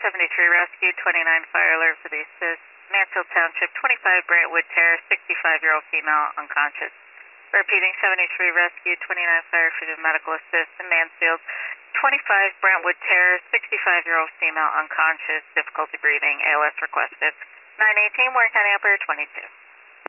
73 Rescue, 29 fire alert for the assist. Mansfield Township, 25 Brantwood Terrace, 65-year-old female unconscious. Repeating, 73 Rescue, 29 fire for the medical assist in Mansfield, 25 Brantwood Terrace, 65-year-old female unconscious, difficulty breathing, ALS requested. 918 Warren County Operator 22.